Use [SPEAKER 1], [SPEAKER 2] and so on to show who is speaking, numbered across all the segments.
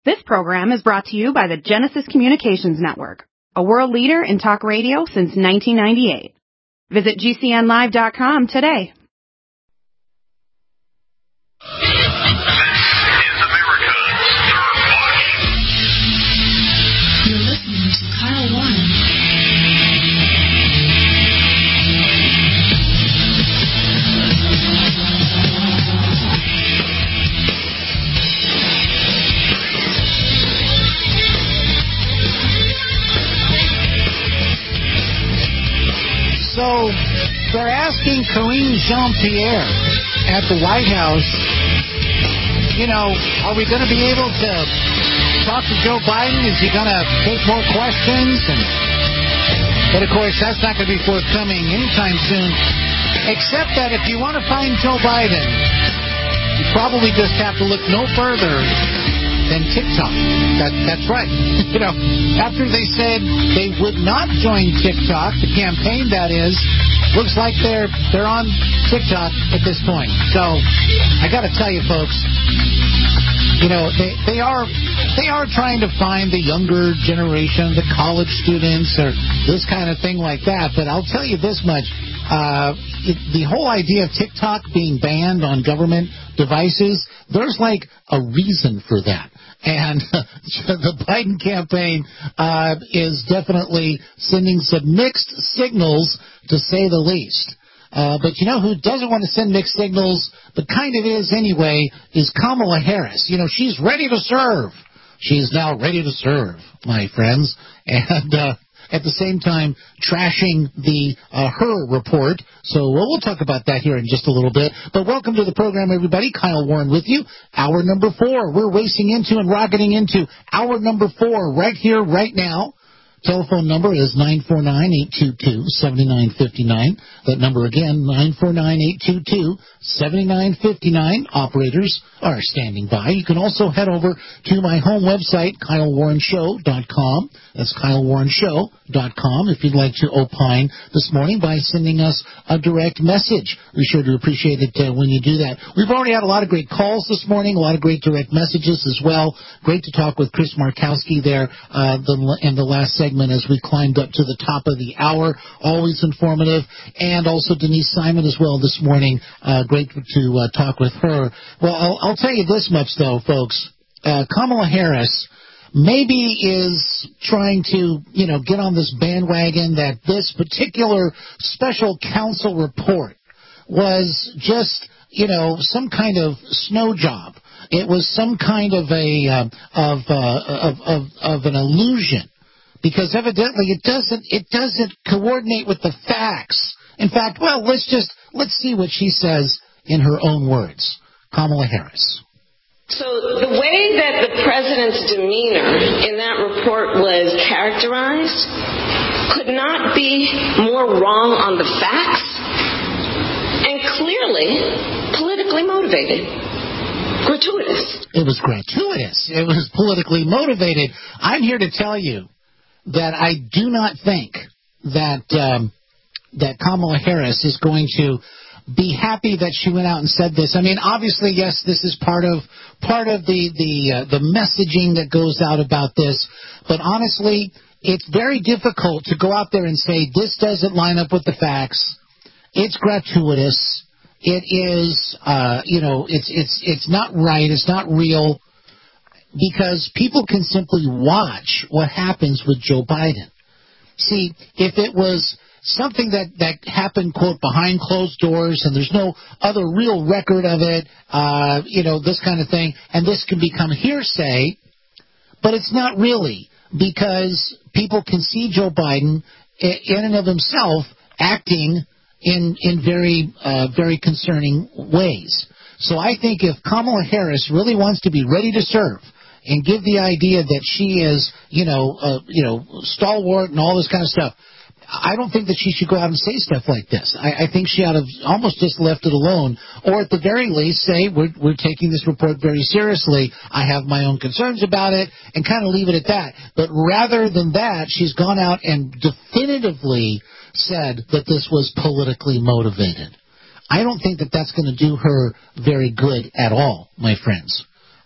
[SPEAKER 1] This program is brought to you by the Genesis Communications Network, a world leader in talk radio since 1998. Visit GCNlive.com today.
[SPEAKER 2] You're listening to Kyle Warren.
[SPEAKER 3] So they're asking Karine Jean-Pierre at the White House, are we going to be able to talk to Joe Biden? Is he going to take more questions? But, of course, that's not going to be forthcoming anytime soon, except that if you want to find Joe Biden, you probably just have to look no further than TikTok. That's right. After they said they would not join TikTok, the campaign that is, looks like they're on TikTok at this point. So I got to tell you, folks, they are trying to find the younger generation, the college students, or this kind of thing like that. But I'll tell you this much. The whole idea of TikTok being banned on government devices, there's like a reason for that. And the Biden campaign is definitely sending some mixed signals, to say the least. But who doesn't want to send mixed signals, but kind of is anyway, is Kamala Harris. She's ready to serve. She's now ready to serve, my friends. And at the same time, trashing the her report. So we'll talk about that here in just a little bit. But welcome to the program, everybody. Kyle Warren with you. Hour number 4. We're racing into and rocketing into hour number 4 right here, right now. Telephone number is 949-822-7959. That number again, 949-822-7959. Operators are standing by. You can also head over to my home website, KyleWarrenShow.com. That's KyleWarrenShow.com if you'd like to opine this morning by sending us a direct message. We sure do appreciate it when you do that. We've already had a lot of great calls this morning, a lot of great direct messages as well. Great to talk with Chris Markowski there in the last segment as we climbed up to the top of the hour. Always informative. And also Denise Simon as well this morning. Great to talk with her. Well, I'll tell you this much, though, folks. Kamala Harris maybe is trying to, get on this bandwagon that this particular special counsel report was just, some kind of snow job. It was some kind of an illusion, because evidently it doesn't coordinate with the facts. In fact, let's see what she says in her own words. Kamala Harris.
[SPEAKER 4] So the way that the president's demeanor in that report was characterized could not be more wrong on the facts and clearly politically motivated. Gratuitous.
[SPEAKER 3] It was gratuitous. It was politically motivated. I'm here to tell you that I do not think that Kamala Harris is going to be happy that she went out and said this. I mean, obviously, yes, this is part of the messaging that goes out about this. But honestly, it's very difficult to go out there and say this doesn't line up with the facts. It's gratuitous. It is, it's not right. It's not real, because people can simply watch what happens with Joe Biden. See, if it was something that happened, quote, behind closed doors, and there's no other real record of it, this kind of thing, and this can become hearsay, but it's not really, because people can see Joe Biden in and of himself acting in very, very concerning ways. So I think if Kamala Harris really wants to be ready to serve and give the idea that she is, stalwart and all this kind of stuff, I don't think that she should go out and say stuff like this. I think she ought to almost just left it alone, or at the very least say, we're taking this report very seriously. I have my own concerns about it, and kind of leave it at that. But rather than that, she's gone out and definitively said that this was politically motivated. I don't think that that's going to do her very good at all, my friends.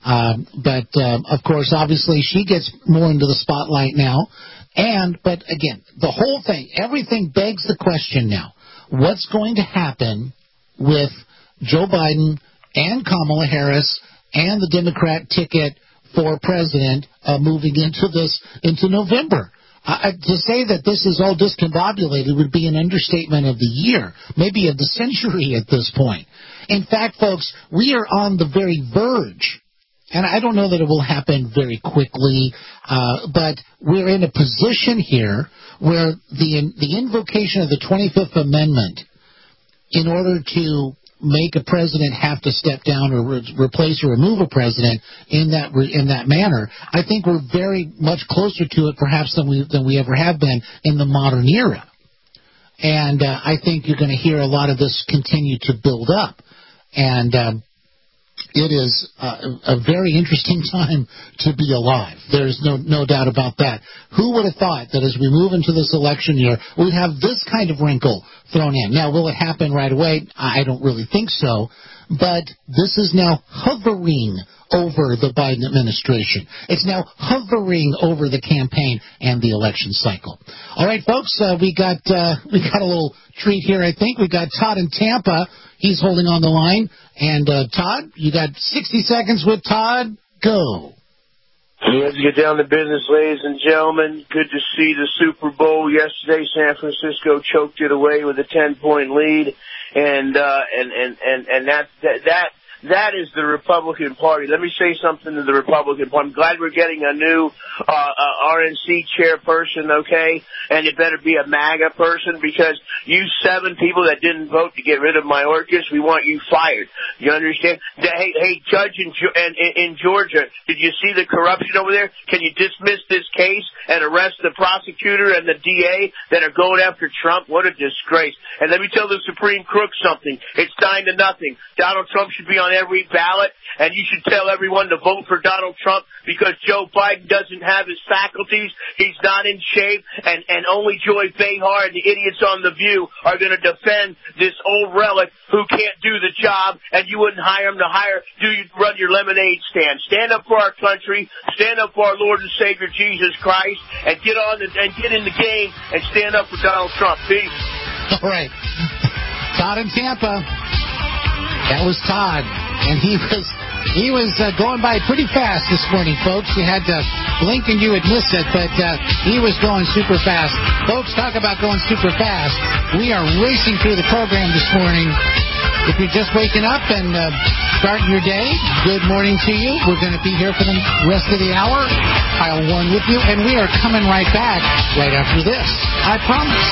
[SPEAKER 3] But of course, obviously, she gets more into the spotlight now. But again, the whole thing, everything begs the question now. What's going to happen with Joe Biden and Kamala Harris and the Democrat ticket for president moving into November? To say that this is all discombobulated would be an understatement of the year, maybe of the century at this point. In fact, folks, we are on the very verge, and I don't know that it will happen very quickly, but we're in a position here where the invocation of the 25th Amendment in order to make a president have to step down or replace or remove a president in that manner, I think we're very much closer to it perhaps than we ever have been in the modern era. And I think you're going to hear a lot of this continue to build up. And it is a very interesting time to be alive. There's no doubt about that. Who would have thought that as we move into this election year, we'd have this kind of wrinkle thrown in? Now, will it happen right away? I don't really think so. But this is now hovering over the Biden administration. It's now hovering over the campaign and the election cycle. All right, folks, we got a little treat here, I think. We got Todd in Tampa. He's holding on the line. And, Todd, you got 60 seconds with Todd. Go.
[SPEAKER 5] Let's get down to business, ladies and gentlemen. Good to see the Super Bowl yesterday. San Francisco choked it away with a 10-point lead. And that is the Republican Party. Let me say something to the Republican Party. I'm glad we're getting a new RNC chairperson, okay? And it better be a MAGA person, because you 7 people that didn't vote to get rid of Mayorkas, we want you fired. You understand? Hey, Judge in Georgia, did you see the corruption over there? Can you dismiss this case and arrest the prosecutor and the DA that are going after Trump? What a disgrace. And let me tell the Supreme Crook something. It's 9-0. Donald Trump should be on every ballot, and you should tell everyone to vote for Donald Trump, because Joe Biden doesn't have his faculties. He's not in shape, and only Joy Behar and the idiots on The View are going to defend this old relic who can't do the job, and you wouldn't hire him to run your lemonade stand. Stand up for our country, stand up for our Lord and Savior Jesus Christ, and get in the game and stand up for Donald Trump. Peace.
[SPEAKER 3] All right. Todd in Tampa. That was Todd, and he was going by pretty fast this morning, folks. You had to blink and you would miss it, but he was going super fast. Folks, talk about going super fast. We are racing through the program this morning. If you're just waking up and starting your day, good morning to you. We're going to be here for the rest of the hour. Kyle Warren with you, and we are coming right back right after this. I promise.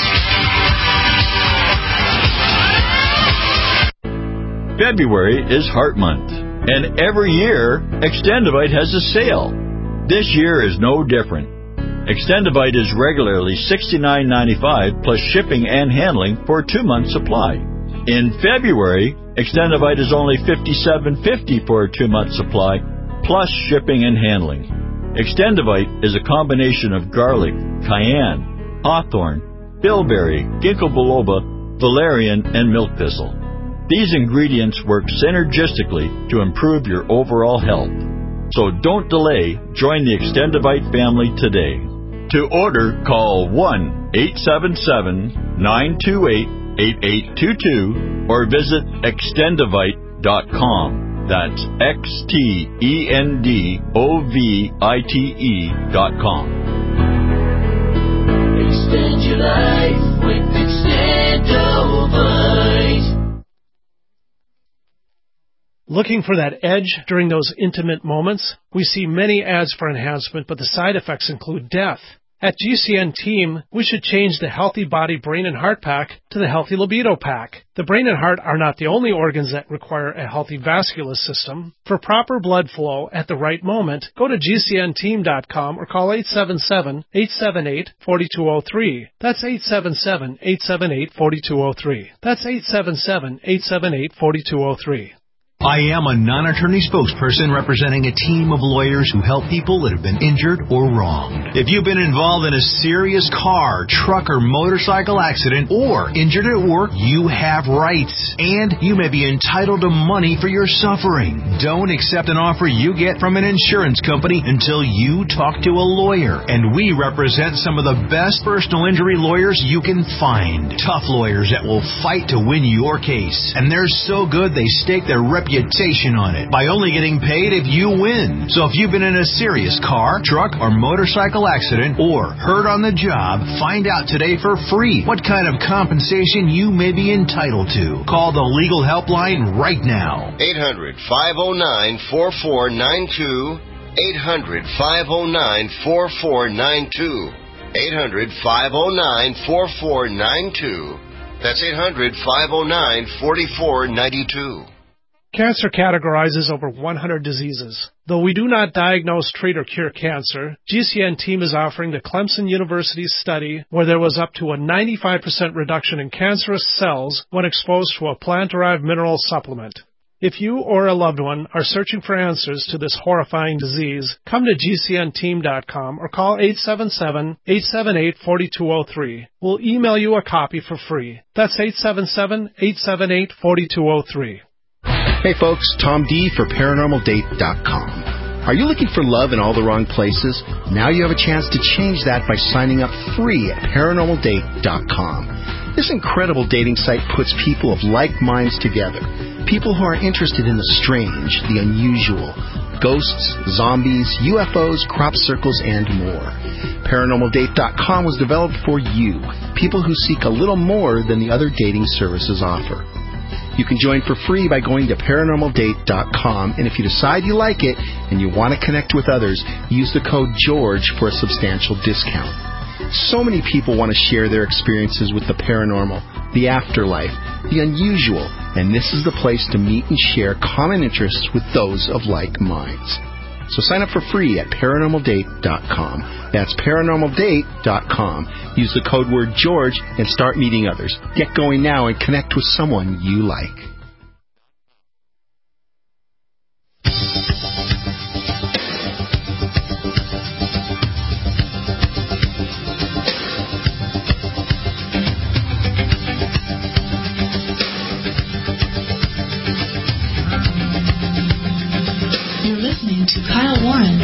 [SPEAKER 6] February is Heart Month, and every year, Extendivite has a sale. This year is no different. Extendivite is regularly $69.95 plus shipping and handling for a 2-month supply. In February, Extendivite is only $57.50 for a 2-month supply plus shipping and handling. Extendivite is a combination of garlic, cayenne, hawthorn, bilberry, ginkgo biloba, valerian, and milk thistle. These ingredients work synergistically to improve your overall health. So don't delay. Join the Extendivite family today. To order, call 1-877-928-8822 or visit extendivite.com. That's XTENDOVITE.com.
[SPEAKER 2] Extend your life with Extendivite.
[SPEAKER 7] Looking for that edge during those intimate moments? We see many ads for enhancement, but the side effects include death. At GCN Team, we should change the Healthy Body, Brain, and Heart Pack to the Healthy Libido Pack. The brain and heart are not the only organs that require a healthy vascular system. For proper blood flow at the right moment, go to GCNteam.com or call 877-878-4203. That's 877-878-4203. That's 877-878-4203.
[SPEAKER 8] I am a non-attorney spokesperson representing a team of lawyers who help people that have been injured or wronged. If you've been involved in a serious car, truck, or motorcycle accident or injured at work, you have rights, and you may be entitled to money for your suffering. Don't accept an offer you get from an insurance company until you talk to a lawyer, and we represent some of the best personal injury lawyers you can find. Tough lawyers that will fight to win your case, and they're so good they stake their reputation on it by only getting paid if you win. So if you've been in a serious car, truck, or motorcycle accident or hurt on the job, find out today for free what kind of compensation you may be entitled to. Call the legal helpline right now.
[SPEAKER 9] 800-509-4492. 800-509-4492. 800-509-4492. That's 800-509-4492.
[SPEAKER 7] Cancer categorizes over 100 diseases. Though we do not diagnose, treat, or cure cancer, GCN team is offering the Clemson University study where there was up to a 95% reduction in cancerous cells when exposed to a plant-derived mineral supplement. If you or a loved one are searching for answers to this horrifying disease, come to GCNteam.com or call 877-878-4203. We'll email you a copy for free. That's 877-878-4203.
[SPEAKER 10] Hey folks, Tom D for ParanormalDate.com. Are you looking for love in all the wrong places? Now you have a chance to change that by signing up free at ParanormalDate.com. This incredible dating site puts people of like minds together. People who are interested in the strange, the unusual, ghosts, zombies, UFOs, crop circles, and more. ParanormalDate.com was developed for you, people who seek a little more than the other dating services offer. You can join for free by going to ParanormalDate.com, and if you decide you like it and you want to connect with others, use the code GEORGE for a substantial discount. So many people want to share their experiences with the paranormal, the afterlife, the unusual, and this is the place to meet and share common interests with those of like minds. So sign up for free at ParanormalDate.com. That's ParanormalDate.com. Use the code word George and start meeting others. Get going now and connect with someone you like.
[SPEAKER 11] Kyle Warren.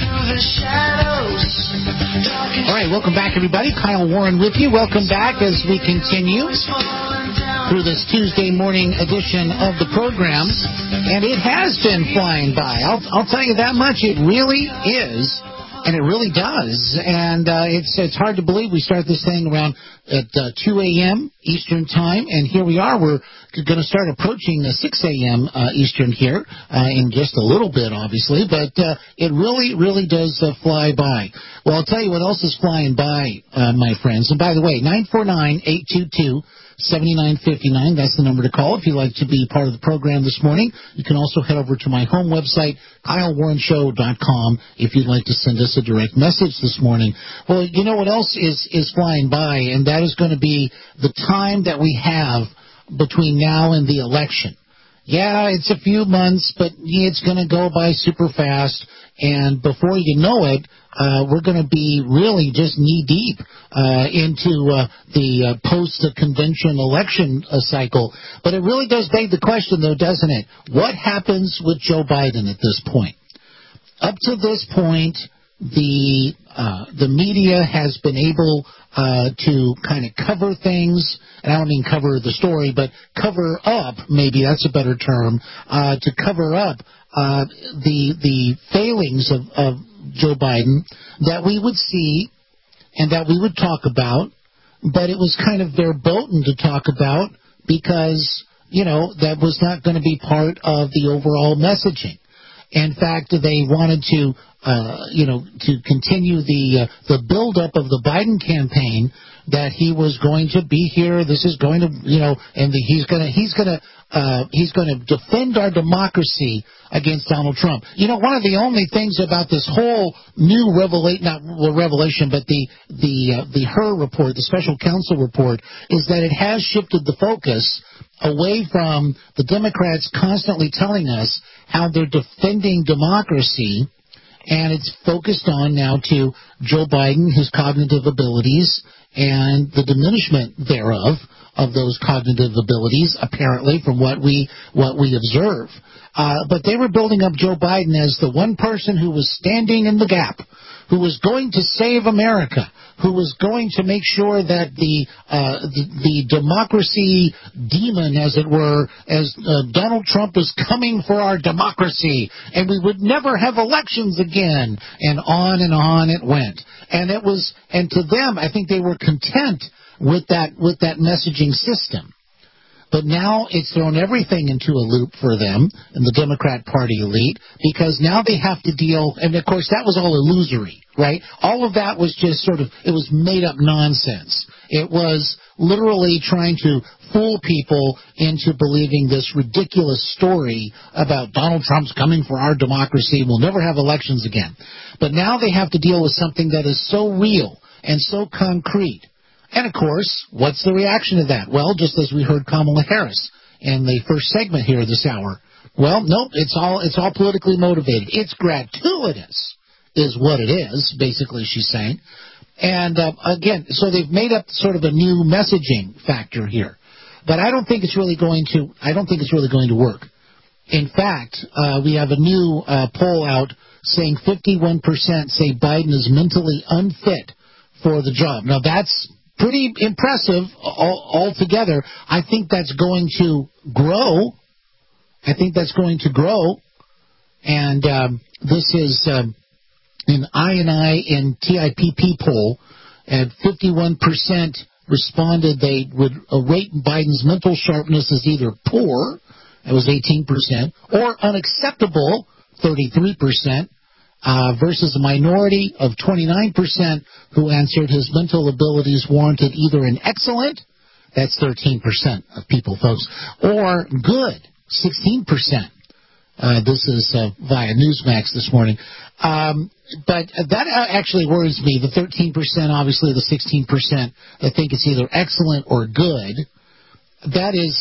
[SPEAKER 3] All right, welcome back, everybody. Kyle Warren with you. Welcome back as we continue through this Tuesday morning edition of the program. And it has been flying by. I'll tell you that much. It really is. And it really does. And it's hard to believe we start this thing around at 2 a.m. Eastern Time. And here we are. We're going to start approaching 6 a.m. Eastern here in just a little bit, obviously. But it really, really does fly by. Well, I'll tell you what else is flying by, my friends. And by the way, 949-822-7959. That's the number to call if you'd like to be part of the program this morning. You can also head over to my home website, KyleWarrenShow.com, if you'd like to send us a direct message this morning. Well, you know what else is flying by, and that is going to be the time that we have between now and the election. Yeah, it's a few months, but it's going to go by super fast, and before you know it, we're going to be really just knee-deep into the post-convention election cycle. But it really does beg the question, though, doesn't it? What happens with Joe Biden at this point? Up to this point, the media has been able to kind of cover things, and I don't mean cover the story, but cover up, maybe that's a better term, to cover up the failings of Joe Biden that we would see and that we would talk about, but it was kind of verboten to talk about because, that was not going to be part of the overall messaging. In fact, they wanted to continue the buildup of the Biden campaign, that he was going to be here. This is going to, and he's going to defend our democracy against Donald Trump. One of the only things about this whole new revelation, but the Hur report, the special counsel report, is that it has shifted the focus away from the Democrats constantly telling us how they're defending democracy, and it's focused on now to Joe Biden, his cognitive abilities, and the diminishment thereof of those cognitive abilities, apparently, from what we observe. But they were building up Joe Biden as the one person who was standing in the gap, who was going to save America, who was going to make sure that the democracy demon, as it were, as Donald Trump was coming for our democracy, and we would never have elections again, and on it went. And to them, I think they were content with that messaging system. But now it's thrown everything into a loop for them and the Democrat Party elite, because now they have to deal, and of course that was all illusory, right? All of that was just it was made up nonsense. It was literally trying to fool people into believing this ridiculous story about Donald Trump's coming for our democracy, we'll never have elections again. But now they have to deal with something that is so real and so concrete. And, of course, what's the reaction to that? Well, just as we heard Kamala Harris in the first segment here this hour. Well, nope, it's all politically motivated. It's gratuitous is what it is, basically, she's saying. And, again, so they've made up sort of a new messaging factor here. But I don't think it's really going to work. In fact, we have a new poll out saying 51% say Biden is mentally unfit for the job. Now, that's pretty impressive altogether. I think that's going to grow. And this is an I&I and TIPP poll, and 51% responded they would rate Biden's mental sharpness as either poor, that was 18%, or unacceptable, 33%. Versus a minority of 29% who answered his mental abilities warranted either an excellent, that's 13% of people, folks, or good, 16%. This is via Newsmax this morning. But that actually worries me, the 13%, obviously the 16% that think it's either excellent or good. That is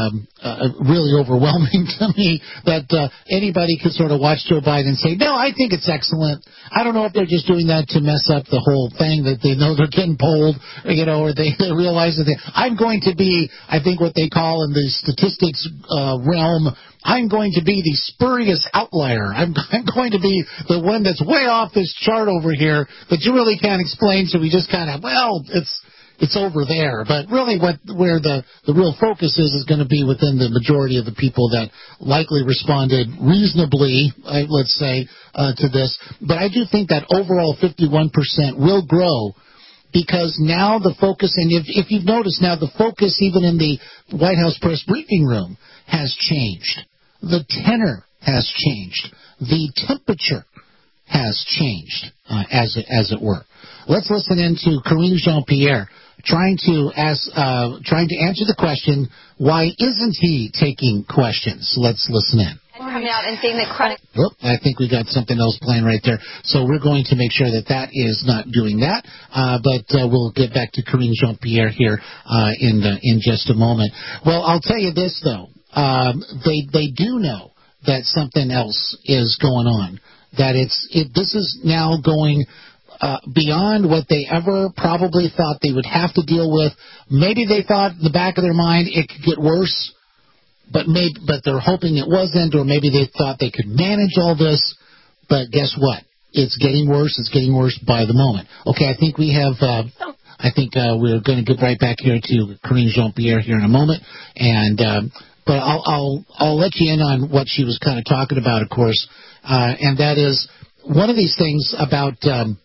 [SPEAKER 3] really overwhelming to me, that anybody could sort of watch Joe Biden and say, no, I think it's excellent. I don't know if they're just doing that to mess up the whole thing, that they know they're getting polled, or they realize that I'm going to be, I think what they call in the statistics realm, I'm going to be the spurious outlier. I'm going to be the one that's way off this chart over here that you really can't explain, so we just kind of, it's over there. But really where the real focus is going to be within the majority of the people that likely responded reasonably, let's say, to this. But I do think that overall 51% will grow, because now the focus, and if you've noticed now, the focus even in the White House press briefing room has changed. The tenor has changed. The temperature has changed, as it were. Let's listen into Karine Jean-Pierre trying to answer the question, why isn't he taking questions? Let's listen in.
[SPEAKER 12] Coming out and saying that chronic.
[SPEAKER 3] I think we got something else playing right there. So we're going to make sure that is not doing that. But we'll get back to Karine Jean-Pierre here in just a moment. Well, I'll tell you this, though. They do know that something else is going on. That this is now going beyond what they ever probably thought they would have to deal with. Maybe they thought in the back of their mind it could get worse, but they're hoping it wasn't, or maybe they thought they could manage all this. But guess what? It's getting worse. It's getting worse by the moment. Okay, I think we have. We're going to get right back here to Karine Jean-Pierre here in a moment, and but I'll let you in on what she was kind of talking about, of course, and that is one of these things about.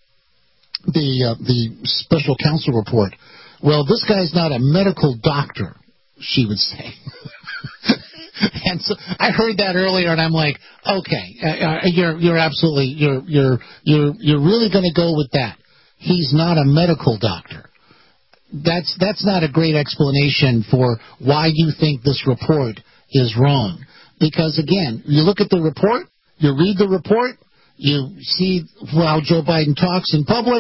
[SPEAKER 3] The special counsel report. Well, this guy's not a medical doctor, she would say. And so I heard that earlier, and I'm like, okay, you're absolutely you're really going to go with that. He's not a medical doctor. That's not a great explanation for why you think this report is wrong. Because again, you look at the report, you read the report. You see how Joe Biden talks in public,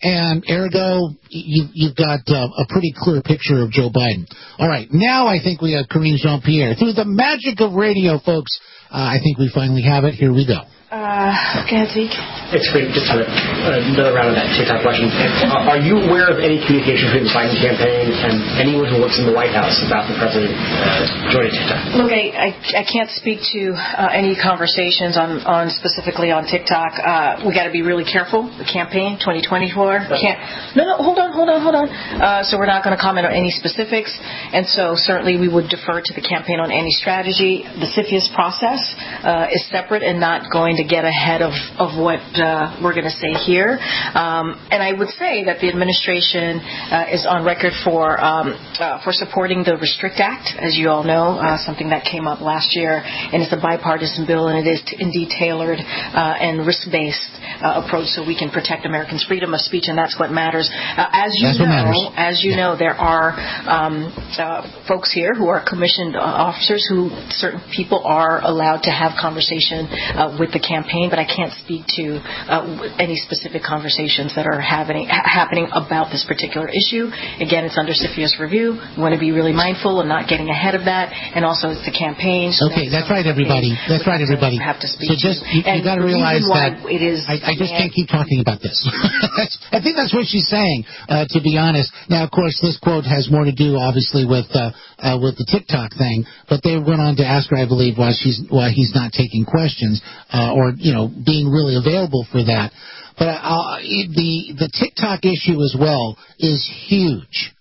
[SPEAKER 3] and ergo, you've got a pretty clear picture of Joe Biden. All right, now I think we have Karine Jean-Pierre. Through the magic of radio, folks, I think we finally have it. Here we go.
[SPEAKER 12] Go ahead, Zeke.
[SPEAKER 13] It's great. Just another round of that TikTok question. Are you aware of any communication between the Biden campaign and anyone who works in the White House about the president joining TikTok?
[SPEAKER 12] Look, I can't speak to any conversations on specifically on TikTok. We got to be really careful. The campaign 2024. No, hold on. So we're not going to comment on any specifics, and so certainly we would defer to the campaign on any strategy. The CFIUS process is separate and not going to get ahead of what we're going to say here. And I would say that the administration is on record for supporting the Restrict Act, as you all know, something that came up last year, and it's a bipartisan bill, and it is indeed tailored and risk-based approach so we can protect Americans' freedom of speech, and that's what matters. As you know, there are folks here who are commissioned officers who certain people are allowed to have conversation with the campaign, but I can't speak to any specific conversations that are happening about this particular issue. Again, it's under CFIUS review. We want to be really mindful of not getting ahead of that, and also it's the campaign. So
[SPEAKER 3] okay, that's right, everybody. That's right, everybody.
[SPEAKER 12] Have to speak
[SPEAKER 3] so just you got to realize that
[SPEAKER 12] it is.
[SPEAKER 3] I just can't keep talking about this. I think that's what she's saying. To be honest, now of course this quote has more to do, obviously, with the TikTok thing. But they went on to ask her, I believe, why he's not taking questions or being really available for that. But the TikTok issue as well is huge.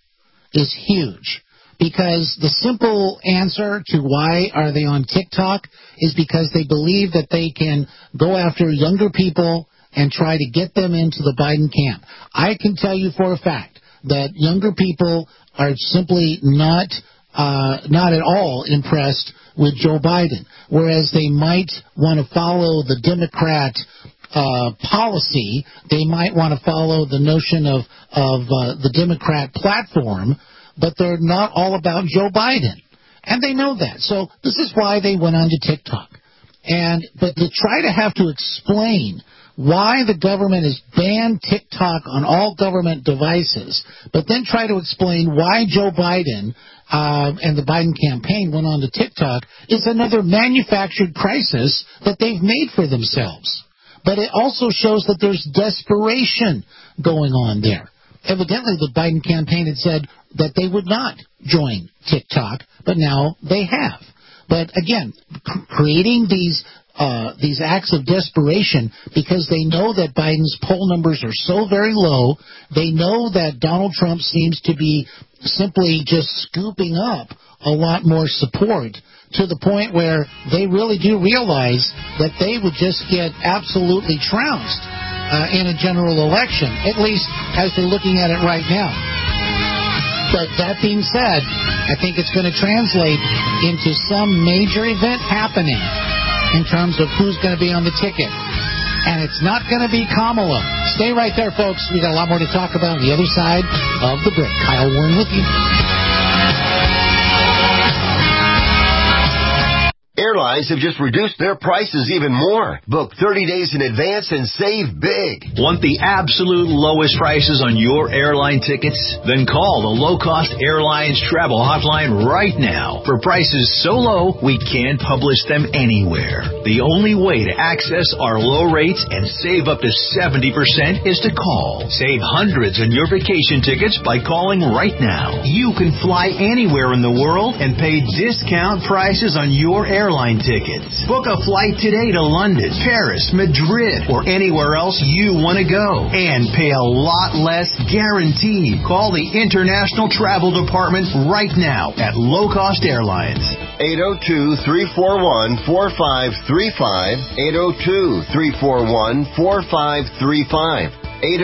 [SPEAKER 3] Because the simple answer to why are they on TikTok is because they believe that they can go after younger people and try to get them into the Biden camp. I can tell you for a fact that younger people are simply not at all impressed with Joe Biden, whereas they might want to follow the Democrat policy. They might want to follow the notion of the Democrat platform, but they're not all about Joe Biden. And they know that. So this is why they went on to TikTok. But to try to have to explain why the government has banned TikTok on all government devices, but then try to explain why Joe Biden and the Biden campaign went on to TikTok is another manufactured crisis that they've made for themselves. But it also shows that there's desperation going on there. Evidently, the Biden campaign had said that they would not join TikTok, but now they have. But again, creating these acts of desperation because they know that Biden's poll numbers are so very low. They know that Donald Trump seems to be simply just scooping up a lot more support to the point where they really do realize that they would just get absolutely trounced in a general election, at least as they're looking at it right now. But that being said, I think it's going to translate into some major event happening in terms of who's going to be on the ticket. And it's not going to be Kamala. Stay right there, folks. We got a lot more to talk about on the other side of the break. Kyle Warren with you.
[SPEAKER 9] Airlines have just reduced their prices even more. Book 30 days in advance and save big.
[SPEAKER 8] Want the absolute lowest prices on your airline tickets? Then call the Low Cost Airlines Travel Hotline right now. For prices so low, we can't publish them anywhere. The only way to access our low rates and save up to 70% is to call. Save hundreds on your vacation tickets by calling right now. You can fly anywhere in the world and pay discount prices on your airline tickets. Book a flight today to London, Paris, Madrid, or anywhere else you want to go. And pay a lot less guaranteed. Call the International Travel Department right now at Low Cost Airlines.
[SPEAKER 9] 802-341-4535. 802-341-4535.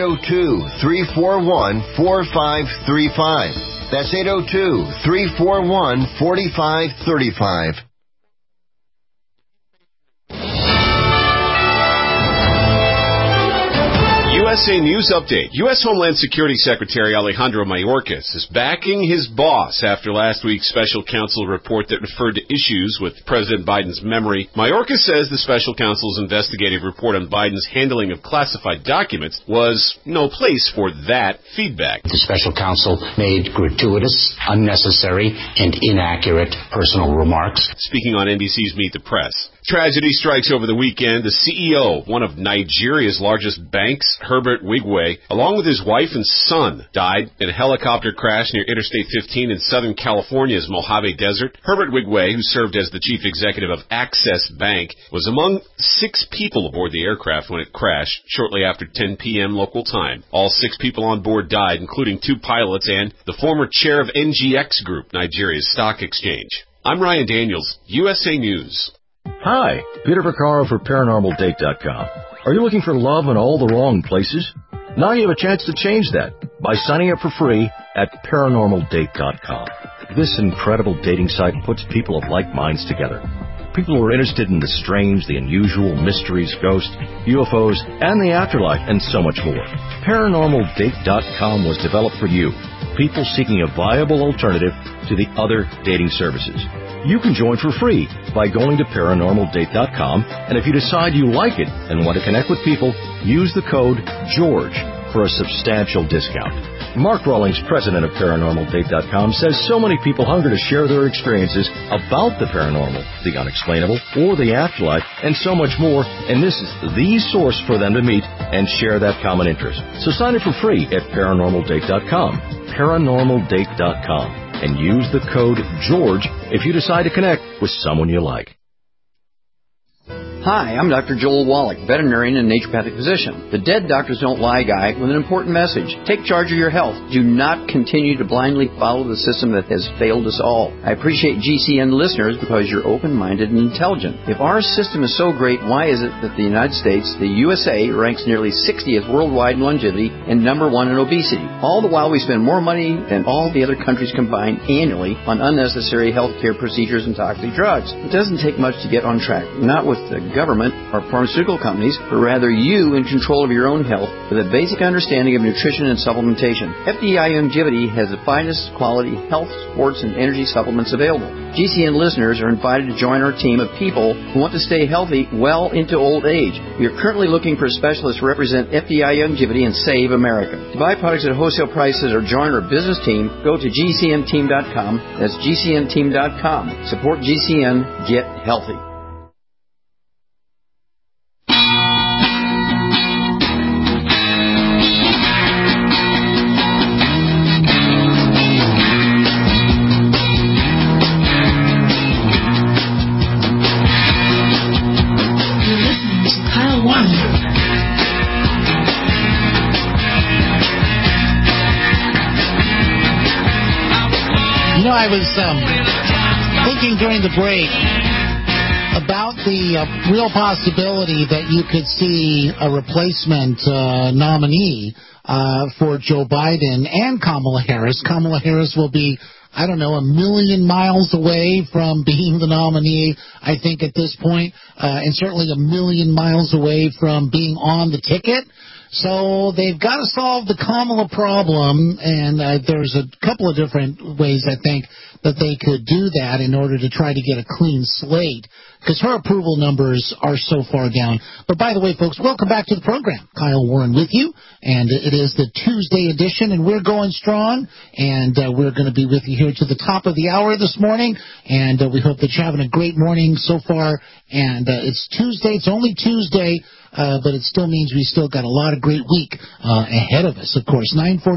[SPEAKER 9] 802-341-4535. That's 802-341-4535.
[SPEAKER 14] USA News Update. U.S. Homeland Security Secretary Alejandro Mayorkas is backing his boss after last week's special counsel report that referred to issues with President Biden's memory. Mayorkas says the special counsel's investigative report on Biden's handling of classified documents was no place for that feedback.
[SPEAKER 15] The special counsel made gratuitous, unnecessary, and inaccurate personal remarks.
[SPEAKER 14] Speaking on NBC's Meet the Press. Tragedy strikes over the weekend. The CEO of one of Nigeria's largest banks, Herbert Wigwe, along with his wife and son, died in a helicopter crash near Interstate 15 in Southern California's Mojave Desert. Herbert Wigwe, who served as the chief executive of Access Bank, was among 6 people aboard the aircraft when it crashed shortly after 10 p.m. local time. All 6 people on board died, including 2 pilots and the former chair of NGX Group, Nigeria's stock exchange. I'm Ryan Daniels, USA News.
[SPEAKER 16] Hi, Peter Vaccaro for ParanormalDate.com. Are you looking for love in all the wrong places? Now you have a chance to change that by signing up for free at ParanormalDate.com. This incredible dating site puts people of like minds together. People who are interested in the strange, the unusual, mysteries, ghosts, UFOs, and the afterlife, and so much more. ParanormalDate.com was developed for you, people seeking a viable alternative to the other dating services. You can join for free by going to ParanormalDate.com, and if you decide you like it and want to connect with people, use the code GEORGE for a substantial discount. Mark Rawlings, president of ParanormalDate.com, says so many people hunger to share their experiences about the paranormal, the unexplainable, or the afterlife, and so much more, and this is the source for them to meet and share that common interest. So sign up for free at ParanormalDate.com, ParanormalDate.com. And use the code GEORGE if you decide to connect with someone you like.
[SPEAKER 17] Hi, I'm Dr. Joel Wallach, veterinarian and naturopathic physician. The Dead Doctors Don't Lie guy with an important message. Take charge of your health. Do not continue to blindly follow the system that has failed us all. I appreciate GCN listeners because you're open-minded and intelligent. If our system is so great, why is it that the United States, the USA, ranks nearly 60th worldwide in longevity and number 1 in obesity? All the while we spend more money than all the other countries combined annually on unnecessary healthcare procedures and toxic drugs. It doesn't take much to get on track. Not with the government or pharmaceutical companies, but rather you in control of your own health with a basic understanding of nutrition and supplementation. FDI Longevity has the finest quality health, sports, and energy supplements available. GCN listeners are invited to join our team of people who want to stay healthy well into old age. We are currently looking for specialists to represent FDI Longevity and Save America. To buy products at wholesale prices or join our business team, go to GCNteam.com. That's GCNteam.com. Support GCN. Get healthy.
[SPEAKER 3] I was thinking during the break about the real possibility that you could see a replacement nominee for Joe Biden and Kamala Harris. Kamala Harris will be, I don't know, 1,000,000 miles away from being the nominee, I think, at this point, and certainly 1,000,000 miles away from being on the ticket. So they've got to solve the Kamala problem, and there's a couple of different ways, I think, that they could do that in order to try to get a clean slate, because her approval numbers are so far down. But by the way, folks, welcome back to the program. Kyle Warren with you, and it is the Tuesday edition, and we're going strong, and we're going to be with you here to the top of the hour this morning, and we hope that you're having a great morning so far. And it's Tuesday. It's only Tuesday. But it still means we still got a lot of great week ahead of us, of course.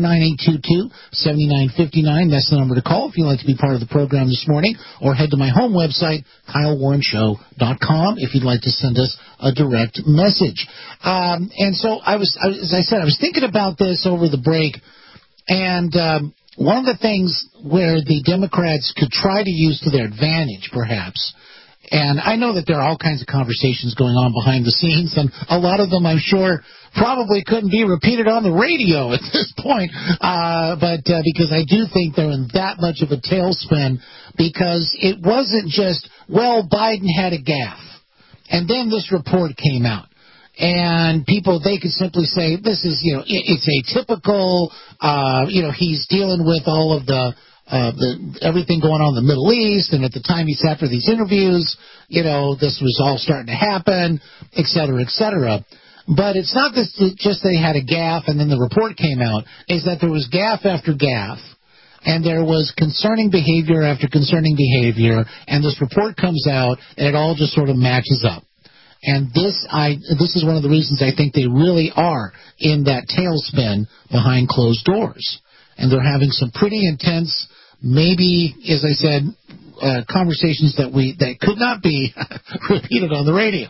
[SPEAKER 3] 949-822-7959. That's the number to call if you'd like to be part of the program this morning. Or head to my home website, KyleWarrenShow.com, if you'd like to send us a direct message. And so as I said, I was thinking about this over the break. And one of the things where the Democrats could try to use to their advantage, perhaps, and I know that there are all kinds of conversations going on behind the scenes, and a lot of them, I'm sure, probably couldn't be repeated on the radio at this point, but because I do think they're in that much of a tailspin, because it wasn't just, well, Biden had a gaffe, and then this report came out. And people, they could simply say, this is, it's atypical, he's dealing with all of the everything going on in the Middle East, and at the time he sat for these interviews, this was all starting to happen, et cetera, et cetera. But it's not just they had a gaffe and then the report came out, is that there was gaffe after gaffe, and there was concerning behavior after concerning behavior, and this report comes out, and it all just sort of matches up. And this is one of the reasons I think they really are in that tailspin behind closed doors. And they're having some pretty intense, maybe, as I said, conversations that could not be repeated on the radio.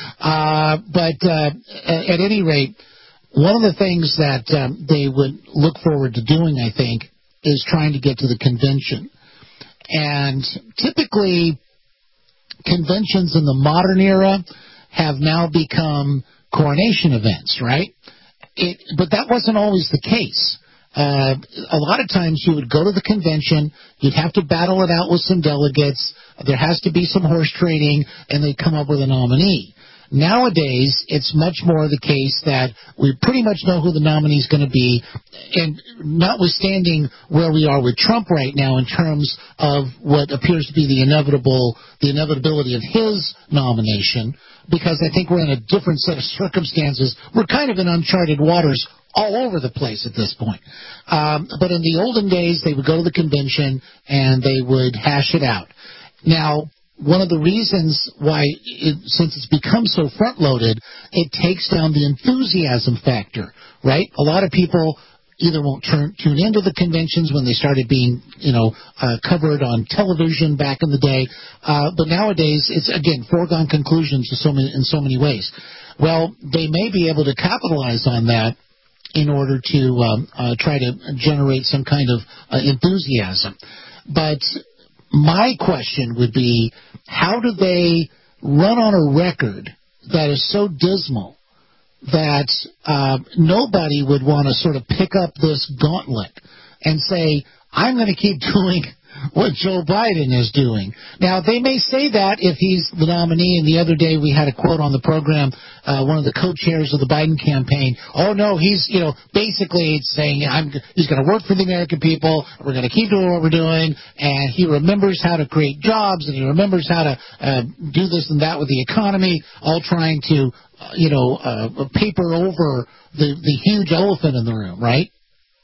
[SPEAKER 3] But at any rate, one of the things that they would look forward to doing, I think, is trying to get to the convention. And typically, conventions in the modern era have now become coronation events, right? But that wasn't always the case. A lot of times you would go to the convention, you'd have to battle it out with some delegates, there has to be some horse trading, and they'd come up with a nominee. Nowadays, it's much more the case that we pretty much know who the nominee is going to be, and notwithstanding where we are with Trump right now in terms of what appears to be the inevitability of his nomination, because I think we're in a different set of circumstances. We're kind of in uncharted waters all over the place at this point. But in the olden days, they would go to the convention and they would hash it out. Now, one of the reasons why, since it's become so front-loaded, it takes down the enthusiasm factor, right? A lot of people either won't tune into the conventions when they started being, covered on television back in the day. But nowadays, it's, again, foregone conclusions in so many ways. Well, they may be able to capitalize on that in order to try to generate some kind of enthusiasm. But my question would be, how do they run on a record that is so dismal that nobody would want to sort of pick up this gauntlet and say, I'm going to keep doing what Joe Biden is doing. Now, they may say that if he's the nominee, and the other day we had a quote on the program, one of the co-chairs of the Biden campaign, oh, no, he's, basically saying he's going to work for the American people, we're going to keep doing what we're doing, and he remembers how to create jobs, and he remembers how to do this and that with the economy, all trying to, paper over the huge elephant in the room, right?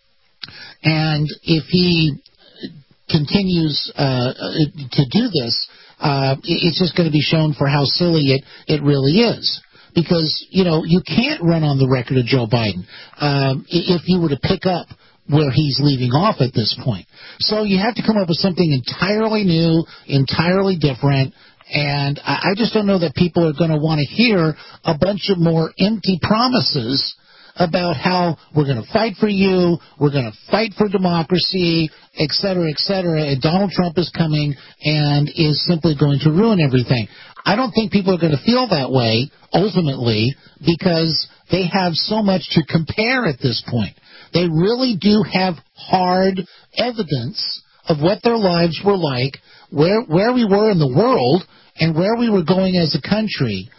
[SPEAKER 3] And if he continues to do this, it's just going to be shown for how silly it really is. Because, you can't run on the record of Joe Biden if you were to pick up where he's leaving off at this point. So you have to come up with something entirely new, entirely different, and I just don't know that people are going to want to hear a bunch of more empty promises about how we're going to fight for you, we're going to fight for democracy, et cetera, and Donald Trump is coming and is simply going to ruin everything. I don't think people are going to feel that way, ultimately, because they have so much to compare at this point. They really do have hard evidence of what their lives were like, where we were in the world, and where we were going as a country.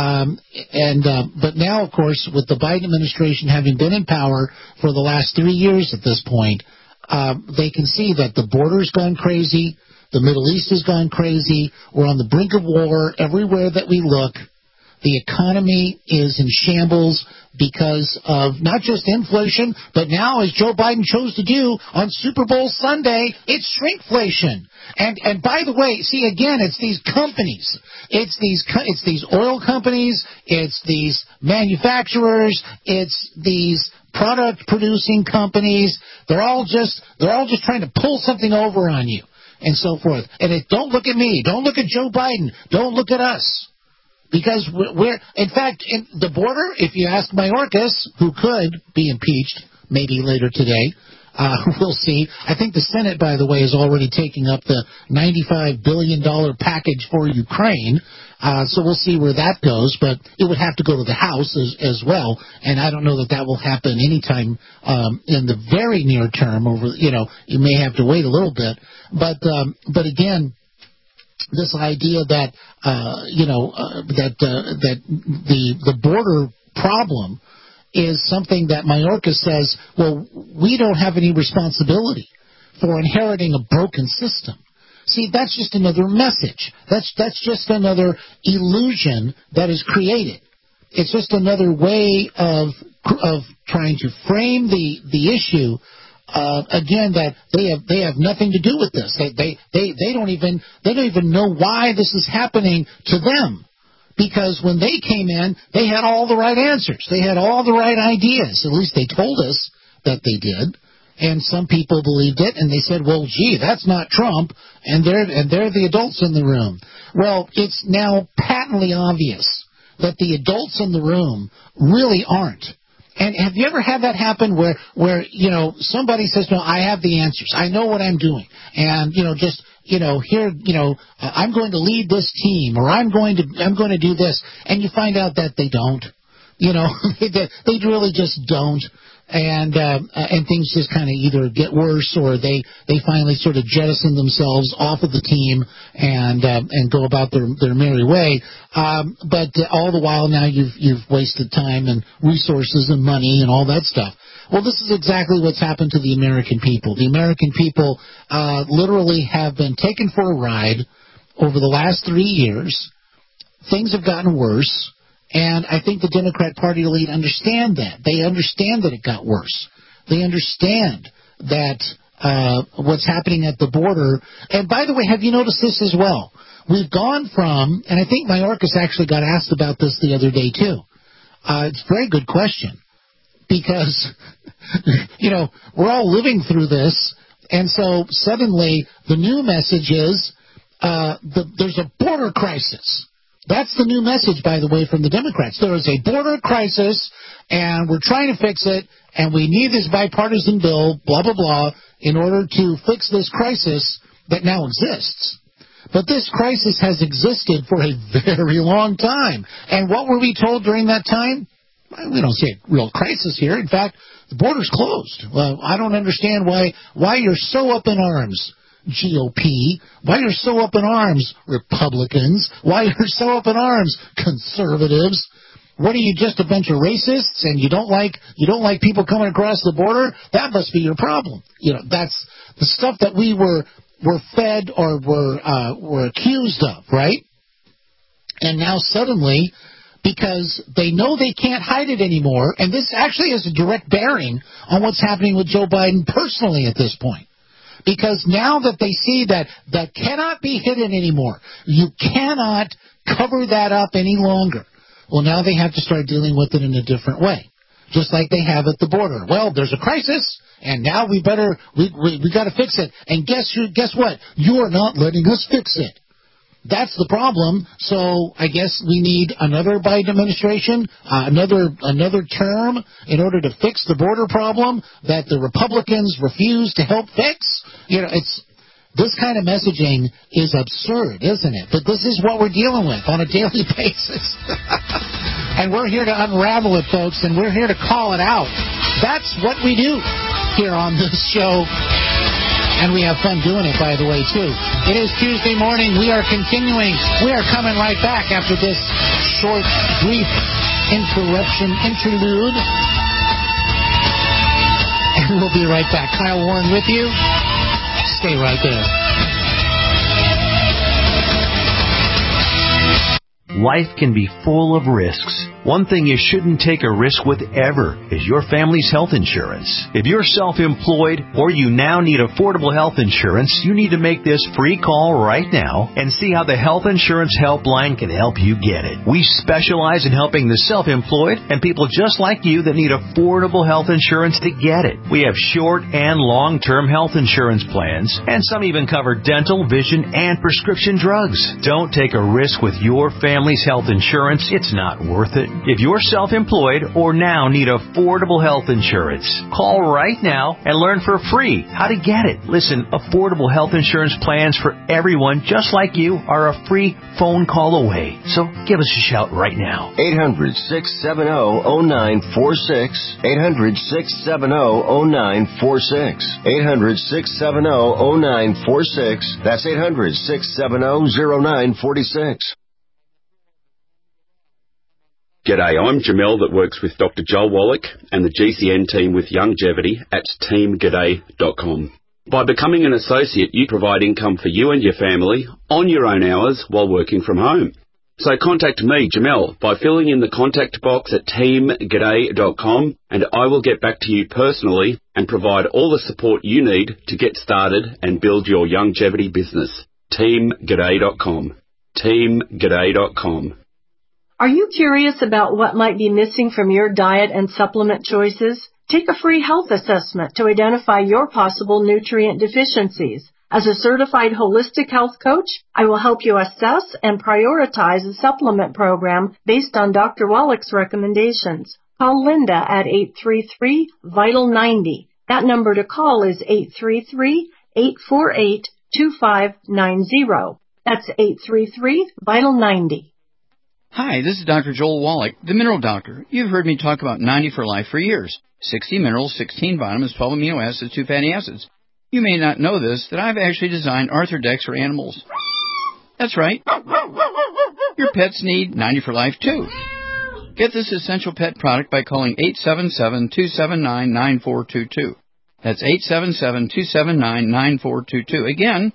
[SPEAKER 3] But now, of course, with the Biden administration having been in power for the last 3 years at this point, they can see that the border's gone crazy, the Middle East has gone crazy, we're on the brink of war everywhere that we look. The economy is in shambles because of not just inflation, but now, as Joe Biden chose to do on Super Bowl Sunday, it's shrinkflation. And by the way, see, again, it's these companies. It's these oil companies. It's these manufacturers. It's these product-producing companies. They're all just trying to pull something over on you and so forth. And don't look at me. Don't look at Joe Biden. Don't look at us. Because we're, in fact, in the border, if you ask Mayorkas, who could be impeached maybe later today, we'll see. I think the Senate, by the way, is already taking up the $95 billion package for Ukraine. So we'll see where that goes. But it would have to go to the House as well. And I don't know that will happen anytime in the very near term. You may have to wait a little bit. But again, this idea that that the border problem is something that Mayorkas says, well, we don't have any responsibility for inheriting a broken system. See, that's just another message. That's just another illusion that is created. It's just another way of trying to frame the issue. Again, that they have nothing to do with this. They don't even know why this is happening to them. Because when they came in, they had all the right answers. They had all the right ideas. At least they told us that they did. And some people believed it, and they said, well, gee, that's not Trump, and they're the adults in the room. Well, it's now patently obvious that the adults in the room really aren't. And have you ever had that happen where somebody says, no, I have the answers. I know what I'm doing. And, I'm going to lead this team, or I'm going to do this. And you find out that they don't. They really just don't. And things just kind of either get worse, or they finally sort of jettison themselves off of the team and go about their merry way. But all the while now you've wasted time and resources and money and all that stuff. Well, this is exactly what's happened to the American people. The American people literally have been taken for a ride over the last 3 years. Things have gotten worse. And I think the Democrat Party elite understand that. They understand that it got worse. They understand that what's happening at the border. And by the way, have you noticed this as well? We've gone from, and I think Mayorkas actually got asked about this the other day too. It's a very good question because, we're all living through this. And so suddenly the new message is there's a border crisis. That's the new message, by the way, from the Democrats. There is a border crisis, and we're trying to fix it, and we need this bipartisan bill, blah, blah, blah, in order to fix this crisis that now exists. But this crisis has existed for a very long time. And what were we told during that time? We don't see a real crisis here. In fact, the border's closed. Well, I don't understand why you're so up in arms, GOP, why you're so up in arms, Republicans, why you're so up in arms, conservatives. What are you, just a bunch of racists, and you don't like people coming across the border? That must be your problem. That's the stuff that we were fed or were accused of, right? And now suddenly, because they know they can't hide it anymore, and this actually has a direct bearing on what's happening with Joe Biden personally at this point. Because now that they see that cannot be hidden anymore, you cannot cover that up any longer. Well, now they have to start dealing with it in a different way, just like they have at the border. Well, there's a crisis, and now we got to fix it. And guess what? You are not letting us fix it. That's the problem. So I guess we need another Biden administration, another term in order to fix the border problem that the Republicans refuse to help fix. It's this kind of messaging is absurd, isn't it? But this is what we're dealing with on a daily basis. And we're here to unravel it, folks, and we're here to call it out. That's what we do here on this show. And we have fun doing it, by the way, too. It is Tuesday morning. We are continuing. We are coming right back after this short, brief interlude. And we'll be right back. Kyle Warren with you. Stay right there.
[SPEAKER 8] Life can be full of risks. One thing you shouldn't take a risk with ever is your family's health insurance. If you're self-employed or you now need affordable health insurance, you need to make this free call right now and see how the Health Insurance Helpline can help you get it. We specialize in helping the self-employed and people just like you that need affordable health insurance to get it. We have short and long-term health insurance plans, and some even cover dental, vision, and prescription drugs. Don't take a risk with your family's health insurance. It's not worth it. If you're self-employed or now need affordable health insurance, call right now and learn for free how to get it. Listen, affordable health insurance plans for everyone just like you are a free phone call away. So give us a shout right now.
[SPEAKER 9] 800-670-0946. 800-670-0946. 800-670-0946. That's 800-670-0946.
[SPEAKER 18] G'day, I'm Jamel that works with Dr. Joel Wallach and the GCN team with Longevity at teamg'day.com. By becoming an associate, you provide income for you and your family on your own hours while working from home. So contact me, Jamel, by filling in the contact box at teamg'day.com, and I will get back to you personally and provide all the support you need to get started and build your longevity business. teamg'day.com. teamg'day.com.
[SPEAKER 19] Are you curious about what might be missing from your diet and supplement choices? Take a free health assessment to identify your possible nutrient deficiencies. As a certified holistic health coach, I will help you assess and prioritize a supplement program based on Dr. Wallach's recommendations. Call Linda at 833-VITAL-90. That number to call is 833-848-2590. That's 833-VITAL-90.
[SPEAKER 17] Hi, this is Dr. Joel Wallach, the Mineral Doctor. You've heard me talk about 90 for Life for years. 60 minerals, 16 vitamins, 12 amino acids, 2 fatty acids. You may not know this, that I've actually designed Arthrodex for animals. That's right. Your pets need 90 for Life, too. Get this essential pet product by calling 877-279-9422. That's 877-279-9422. Again,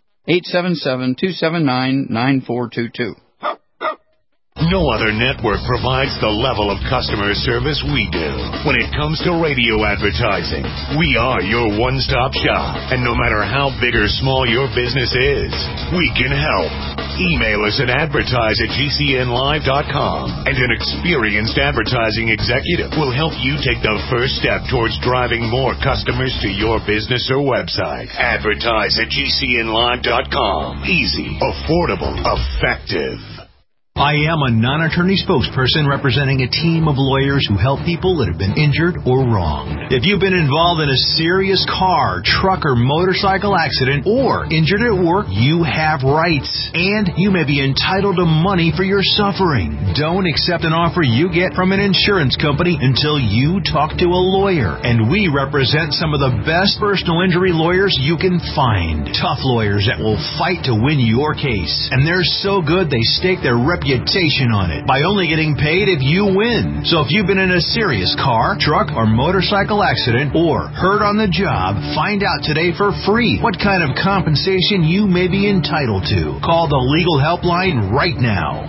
[SPEAKER 17] 877-279-9422.
[SPEAKER 20] No other network provides the level of customer service we do. When it comes to radio advertising, we are your one-stop shop. And no matter how big or small your business is, we can help. Email us at advertise@gcnlive.com, and an experienced advertising executive will help you take the first step towards driving more customers to your business or website. Advertise@gcnlive.com. Easy, affordable, effective.
[SPEAKER 8] I am a non-attorney spokesperson representing a team of lawyers who help people that have been injured or wronged. If you've been involved in a serious car, truck, or motorcycle accident or injured at work, you have rights, and you may be entitled to money for your suffering. Don't accept an offer you get from an insurance company until you talk to a lawyer, and we represent some of the best personal injury lawyers you can find. Tough lawyers that will fight to win your case, and they're so good they stake their reputation on it by only getting paid if you win. So if you've been in a serious car, truck, or motorcycle accident or hurt on the job, find out today for free what kind of compensation you may be entitled to. Call the legal helpline right now.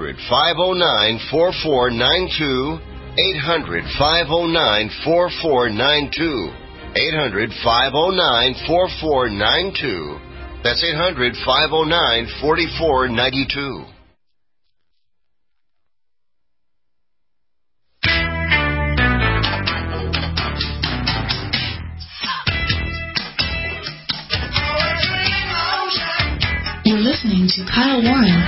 [SPEAKER 9] 800-509-4492. 800-509-4492. 800-509-4492. That's 800-509-4492.
[SPEAKER 11] You're listening to Kyle Warren.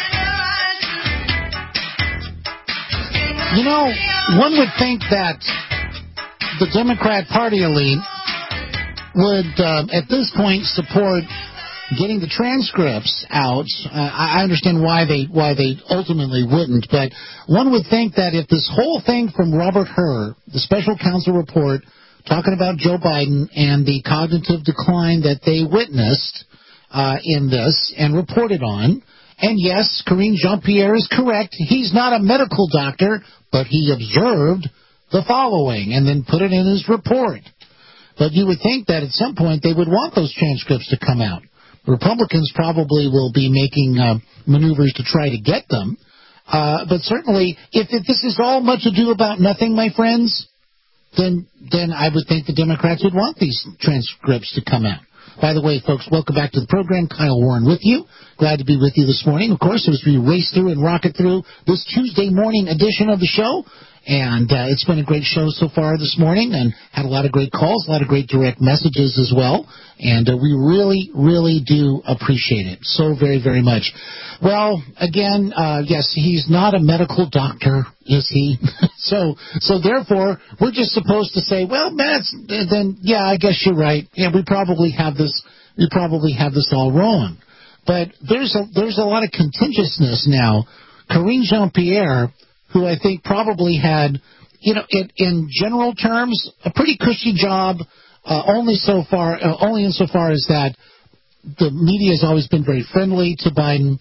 [SPEAKER 3] You know, one would think that the Democrat Party elite would, at this point, support getting the transcripts out. I understand why they ultimately wouldn't, but one would think that if this whole thing from Robert Hur, the special counsel report talking about Joe Biden and the cognitive decline that they witnessed in this and reported on. And yes, Karine Jean-Pierre is correct. He's not a medical doctor, but he observed the following and then put it in his report. But you would think that at some point they would want those transcripts to come out. The Republicans probably will be making maneuvers to try to get them. But certainly, if this is all much ado about nothing, my friends, then I would think the Democrats would want these transcripts to come out. By the way, folks, welcome back to the program. Kyle Warren with you. Glad to be with you this morning. Of course, as we race through and rocket through this Tuesday morning edition of the show. And it's been a great show so far this morning, and had a lot of great calls, a lot of great direct messages as well. And we really, really do appreciate it so very, very much. Well, again, yes, he's not a medical doctor, is he? So therefore, we're just supposed to say, well, then, yeah, I guess you're right. Yeah, we probably have this all wrong. But there's a lot of contentiousness now. Karine Jean-Pierre, who I think probably had, in general terms, a pretty cushy job, only insofar as that the media has always been very friendly to Biden.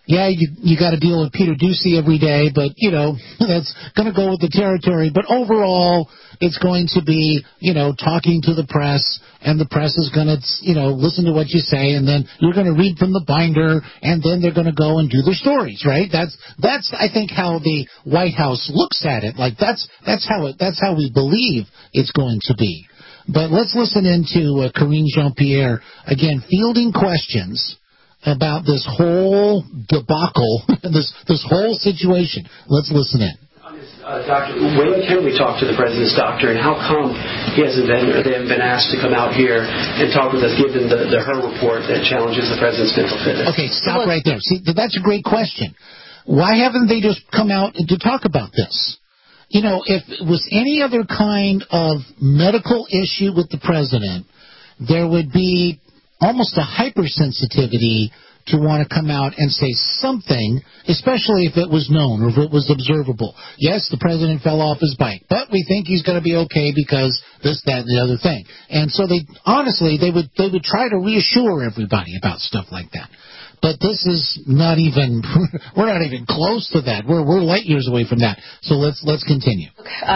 [SPEAKER 3] Yeah, you got to deal with Peter Ducey every day, but, that's going to go with the territory. But overall, it's going to be, talking to the press, and the press is going to, listen to what you say, and then you're going to read from the binder, and then they're going to go and do their stories, right? That's I think, how the White House looks at it. Like, that's how we believe it's going to be. But let's listen into Karine Jean-Pierre, again, fielding questions about this whole debacle, this whole situation. Let's listen in.
[SPEAKER 13] Doctor, when can we talk to the president's doctor, and how come they haven't been asked to come out here and talk with us, given the Her report that challenges the president's mental fitness?
[SPEAKER 3] Okay, stop right there. See, that's a great question. Why haven't they just come out to talk about this? If it was any other kind of medical issue with the president, there would be almost a hypersensitivity to want to come out and say something, especially if it was known or if it was observable. Yes, the president fell off his bike, but we think he's going to be okay because this, that, and the other thing. And so they would try to reassure everybody about stuff like that. But this is not even, we're not even close to that. We're light years away from that. So let's continue.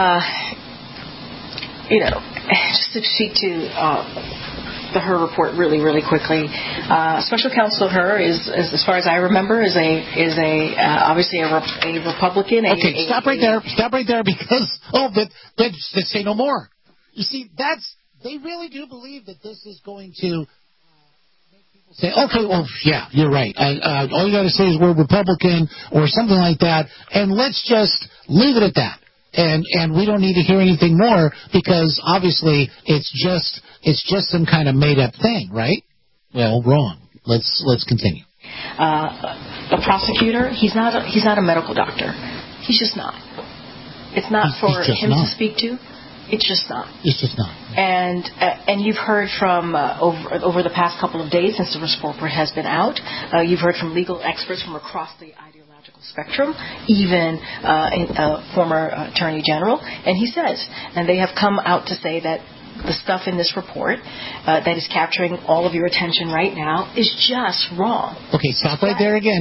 [SPEAKER 12] Just to speak to the Her report really, really quickly. Special Counsel Her is, as far as I remember, is obviously a Republican.
[SPEAKER 3] Okay, stop right there because let's say no more. You see, they really do believe that this is going to make people say, okay, well, yeah, you're right. All you got to say is we're Republican or something like that, and let's just leave it at that. And we don't need to hear anything more because obviously it's just some kind of made up thing, right? Well, wrong. Let's continue.
[SPEAKER 12] The prosecutor, he's not a medical doctor. He's just not. It's not for him to speak to. It's just not.
[SPEAKER 3] It's just not.
[SPEAKER 12] And you've heard from over the past couple of days since the report has been out. You've heard from legal experts from across the ideological spectrum, even a former attorney general, and he says, and they have come out to say that the stuff in this report that is capturing all of your attention right now is just wrong.
[SPEAKER 3] Okay, stop right there again.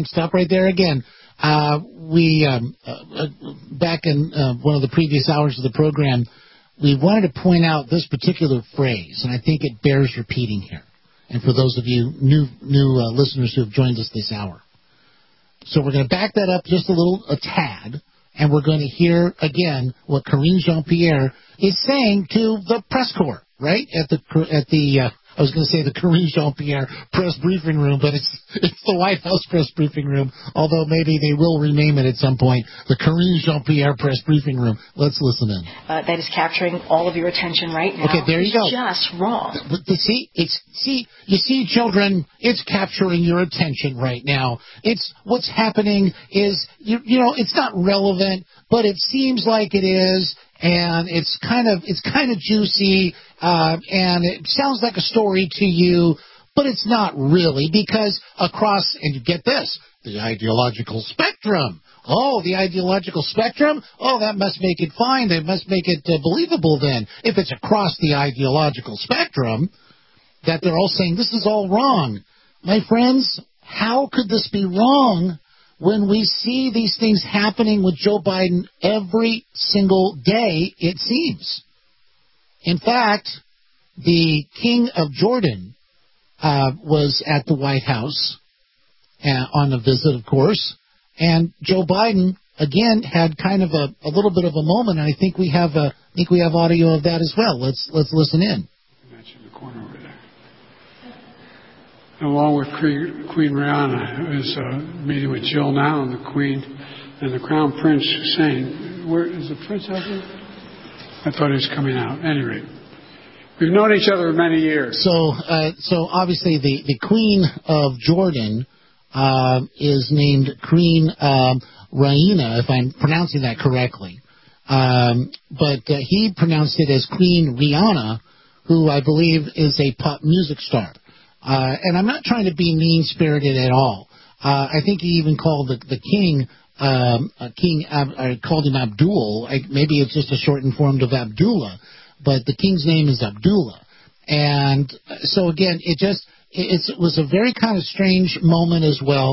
[SPEAKER 3] We back in one of the previous hours of the program, we wanted to point out this particular phrase, and I think it bears repeating here. And for those of you new listeners who have joined us this hour. So we're going to back that up just a tad, and we're going to hear again what Karine Jean-Pierre is saying to the press corps, right? At the I was going to say the Karine Jean-Pierre press briefing room, but it's the White House press briefing room, although maybe they will rename it at some point, the Karine Jean-Pierre press briefing room. Let's listen in.
[SPEAKER 12] That is capturing all of your attention right now.
[SPEAKER 3] Okay, there you go.
[SPEAKER 12] It's just wrong.
[SPEAKER 3] But you see, children, it's capturing your attention right now. It's what's happening is, it's not relevant, but it seems like it is. And it's kind of juicy, and it sounds like a story to you, but it's not really, because across, and you get this, the ideological spectrum. Oh, the ideological spectrum? Oh, that must make it fine. That must make it believable then. If it's across the ideological spectrum, that they're all saying this is all wrong. My friends, how could this be wrong when we see these things happening with Joe Biden every single day, it seems? In fact, the King of Jordan was at the White House on a visit, of course, and Joe Biden, again, had kind of a little bit of a moment, and I think we have audio of that as well. Let's listen in.
[SPEAKER 21] That's in the corner over there. Along with Queen Rihanna, who is meeting with Jill now, and the Queen and the Crown Prince Hussein. Where is the Prince out there? I thought he was coming out. Anyway, we've known each other many years.
[SPEAKER 3] So obviously the Queen of Jordan is named Queen Raina, if I'm pronouncing that correctly. But he pronounced it as Queen Rihanna, who I believe is a pop music star. And I'm not trying to be mean-spirited at all. I think he even called the king, called him Abdul. Maybe it's just a shortened form of Abdullah, but the king's name is Abdullah. And so again, it was a very kind of strange moment as well.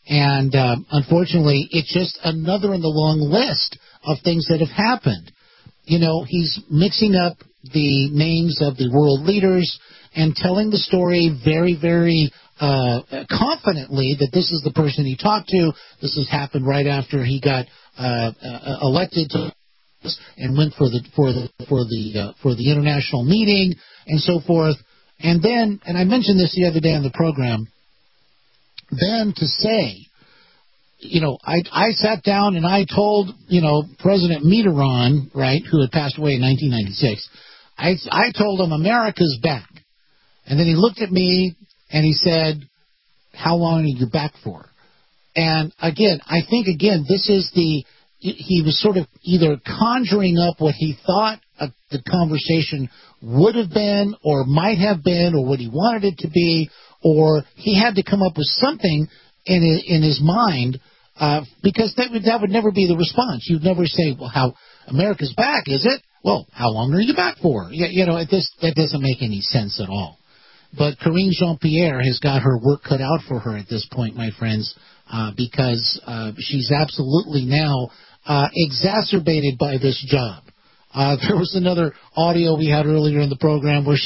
[SPEAKER 3] And unfortunately, it's just another in the long list of things that have happened. You know, he's mixing up the names of the world leaders and telling the story very, very confidently that this is the person he talked to. This has happened right after he got elected to and went for the international meeting and so forth. And then, and I mentioned this the other day on the program, then to say, you know, I sat down and I told, you know, President Mitterrand, right, who had passed away in 1996, I told him America's back. And then he looked at me and he said, how long are you back for? And again, I think, again, this is he was sort of either conjuring up what he thought the conversation would have been or might have been or what he wanted it to be, or he had to come up with something in his mind, because that would never be the response. You'd never say, well, how America's back, is it? Well, how long are you back for? You know, that doesn't make any sense at all. But Karine Jean-Pierre has got her work cut out for her at this point, my friends, because she's absolutely now exacerbated by this job. There was another audio we had earlier in the program where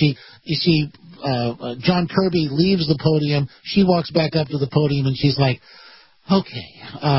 [SPEAKER 3] John Kirby leaves the podium. She walks back up to the podium and she's like, okay,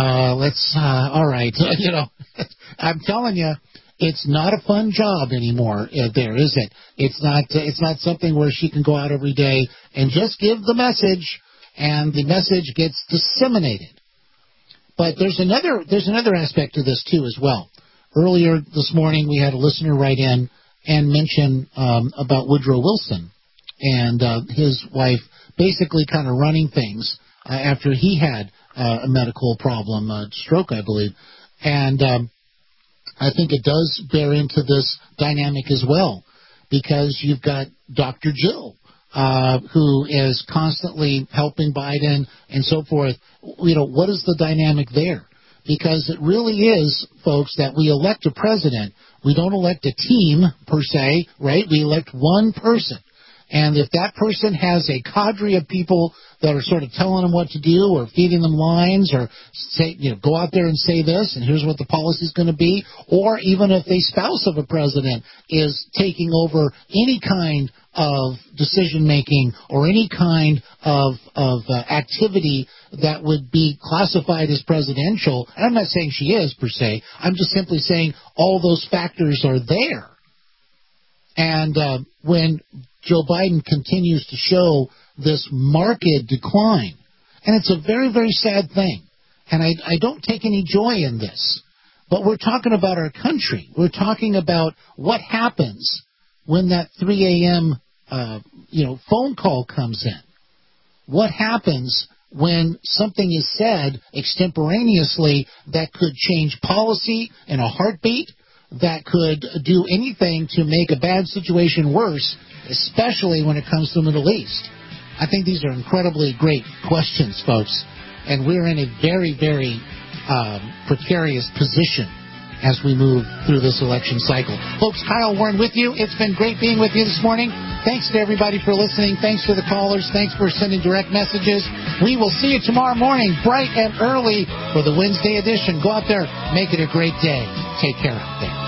[SPEAKER 3] all right. You know, I'm telling you, it's not a fun job anymore there, is it? It's not something where she can go out every day and just give the message and the message gets disseminated. But there's another aspect to this too as well. Earlier this morning we had a listener write in and mention about Woodrow Wilson and his wife basically kind of running things after he had a medical problem, a stroke, I believe. And I think it does bear into this dynamic as well, because you've got Dr. Jill, who is constantly helping Biden and so forth. You know, what is the dynamic there? Because it really is, folks, that we elect a president. We don't elect a team, per se, right? We elect one person. And if that person has a cadre of people that are sort of telling them what to do or feeding them lines or say, you know, go out there and say this and here's what the policy is going to be, or even if the spouse of a president is taking over any kind of decision-making or any kind of activity that would be classified as presidential, and I'm not saying she is, per se, I'm just simply saying all those factors are there. And when Joe Biden continues to show this marked decline, and it's a very, very sad thing, and I don't take any joy in this, but we're talking about our country. We're talking about what happens when that 3 a.m. Phone call comes in. What happens when something is said extemporaneously that could change policy in a heartbeat, that could do anything to make a bad situation worse, especially when it comes to the Middle East? I think these are incredibly great questions, folks, and we're in a very, very precarious position as we move through this election cycle. Folks, Kyle Warren with you. It's been great being with you this morning. Thanks to everybody for listening. Thanks to the callers. Thanks for sending direct messages. We will see you tomorrow morning, bright and early, for the Wednesday edition. Go out there, make it a great day. Take care out there.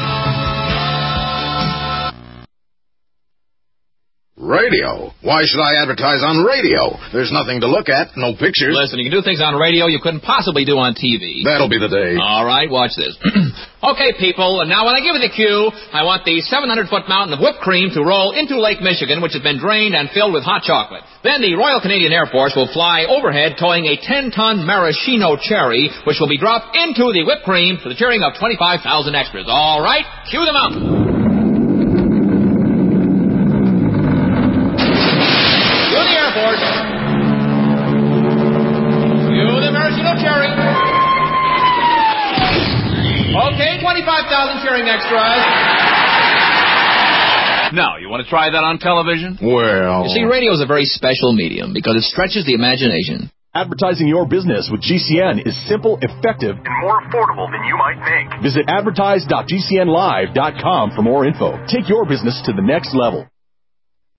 [SPEAKER 1] Radio? Why should I advertise on radio? There's nothing to look at, no pictures.
[SPEAKER 22] Listen, you can do things on radio you couldn't possibly do on TV.
[SPEAKER 1] That'll be the day.
[SPEAKER 22] All right, watch this. Okay, people, now when I give you the cue, I want the 700-foot mountain of whipped cream to roll into Lake Michigan, which has been drained and filled with hot chocolate. Then the Royal Canadian Air Force will fly overhead towing a 10-ton maraschino cherry, which will be dropped into the whipped cream to the cheering of 25,000 extras. All right, cue the mountain. Okay, 25,000 cheering extras. Now, you want to try that on television?
[SPEAKER 1] Well...
[SPEAKER 22] You see, radio is a very special medium because it stretches the imagination.
[SPEAKER 23] Advertising your business with GCN is simple, effective, and more affordable than you might think. Visit advertise.gcnlive.com for more info. Take your business to the next level.